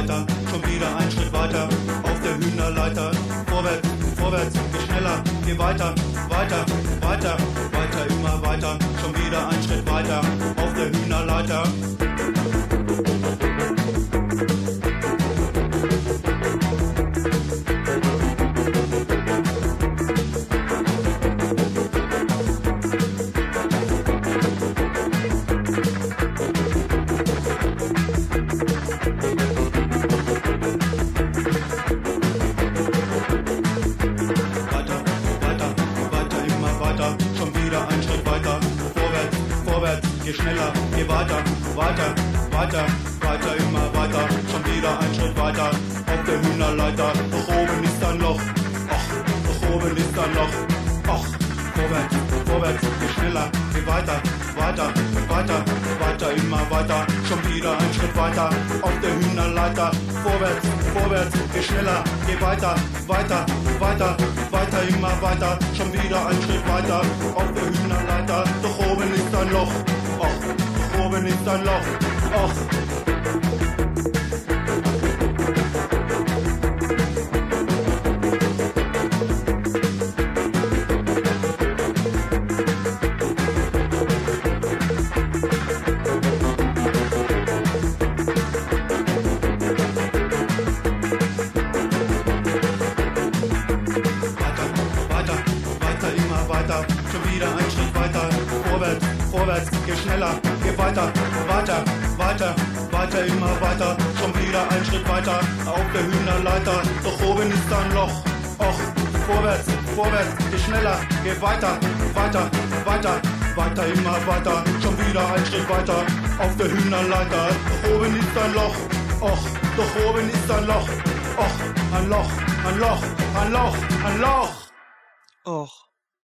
weiter, schon wieder ein Schritt weiter, auf der Hühnerleiter. Vorwärts, vorwärts, geh schneller, geh weiter, weiter, weiter, weiter, immer weiter, schon wieder ein Schritt weiter, auf der Hühnerleiter. Geh schneller, geh weiter, weiter, weiter, weiter, immer weiter, schon wieder ein Schritt weiter, auf der Hühnerleiter, doch oben ist ein Loch, ach, doch oben ist ein Loch, ach, vorwärts, vorwärts, geh schneller, geh weiter, weiter, weiter, weiter, immer weiter, schon wieder ein Schritt weiter, auf der Hühnerleiter, vorwärts, vorwärts, geh schneller, geh weiter, weiter, weiter, weiter, immer weiter, schon wieder ein Schritt weiter, auf der Hühnerleiter, doch oben ist ein Loch. Och, oben ist ein Loch, och. Schon wieder ein Schritt weiter, vorwärts, vorwärts, geh schneller, geh weiter, weiter, weiter, weiter, immer weiter, schon wieder ein Schritt weiter, auf der Hühnerleiter, doch oben ist ein Loch, och, vorwärts, vorwärts, geh schneller, geh weiter, weiter, weiter, weiter, immer weiter, schon wieder ein Schritt weiter, auf der Hühnerleiter, doch oben ist ein Loch, och, doch oben ist ein Loch, och, ein Loch, ein Loch, ein Loch, ein Loch, och.